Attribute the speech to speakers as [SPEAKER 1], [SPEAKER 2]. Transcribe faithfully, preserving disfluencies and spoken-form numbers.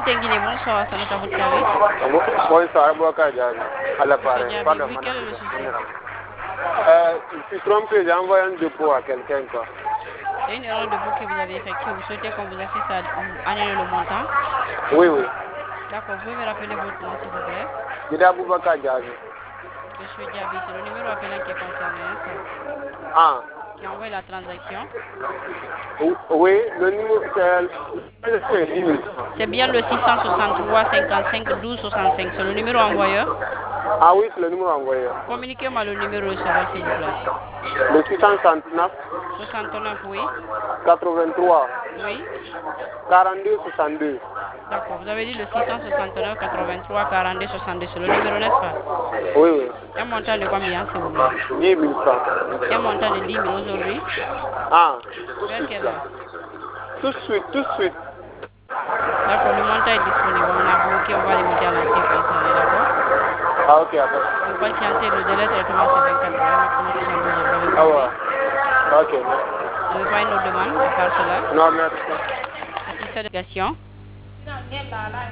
[SPEAKER 1] Tenguine, bonsoir, ça note à votre service.
[SPEAKER 2] Bonsoir, Bouaka Diaby, à l'appareil. Pardon,
[SPEAKER 1] Oui, quel est le souci?
[SPEAKER 2] euh, Je suis trompé, j'ai envoyé un dépôt à quelqu'un.
[SPEAKER 1] C'est une erreur de dépôt que vous avez effectuée. Vous souhaitez qu'on vous assiste à annuler le montant?
[SPEAKER 2] Oui, oui.
[SPEAKER 1] D'accord, vous pouvez me rappeler votre nom, s'il vous plaît?
[SPEAKER 2] Dida Bouaka Diaby.
[SPEAKER 1] Monsieur Diaby, c'est le numéro appelant qui est concerné, n'est-ce pas?
[SPEAKER 2] Ah.
[SPEAKER 1] Qui a envoyé la transaction?
[SPEAKER 2] Oui, le numéro, c'est...
[SPEAKER 1] C'est bien le six cent soixante-trois cinquante-cinq douze soixante-cinq. C'est le numéro envoyeur?
[SPEAKER 2] Ah oui, c'est le numéro envoyeur.
[SPEAKER 1] Communiquez-moi le numéro receveur, s'il vous plaît.
[SPEAKER 2] Le six cent soixante-neuf.
[SPEAKER 1] soixante-neuf, oui.
[SPEAKER 2] quatre-vingt-trois.
[SPEAKER 1] Oui.
[SPEAKER 2] quarante-deux soixante-deux.
[SPEAKER 1] D'accord, vous avez dit le six cent soixante-neuf quatre-vingt-trois quarante-deux soixante-deux. C'est le numéro, n'est-ce pas?
[SPEAKER 2] Oui, oui.
[SPEAKER 1] Un montant de combien, s'il vous plaît?
[SPEAKER 2] dix mille francs.
[SPEAKER 1] Un montant de dix mille aujourd'hui?
[SPEAKER 2] Ah.
[SPEAKER 1] Vers quelle heure?
[SPEAKER 2] Tout de suite, tout de suite.
[SPEAKER 1] D'accord, le montant est disponible. On a bloqué, on va limiter à l'entité concernée, d'accord?
[SPEAKER 2] Ah, ok, d'accord.
[SPEAKER 1] Vous patientez, le délai de traitement c'est vingt-quatre heures, maximum soixante-douze heures. Vous avez
[SPEAKER 2] Ah
[SPEAKER 1] compris?
[SPEAKER 2] ouais. Ok.
[SPEAKER 1] Vous n'avez pas une autre demande à part cela?
[SPEAKER 2] Non, merci.
[SPEAKER 1] Assistant de question.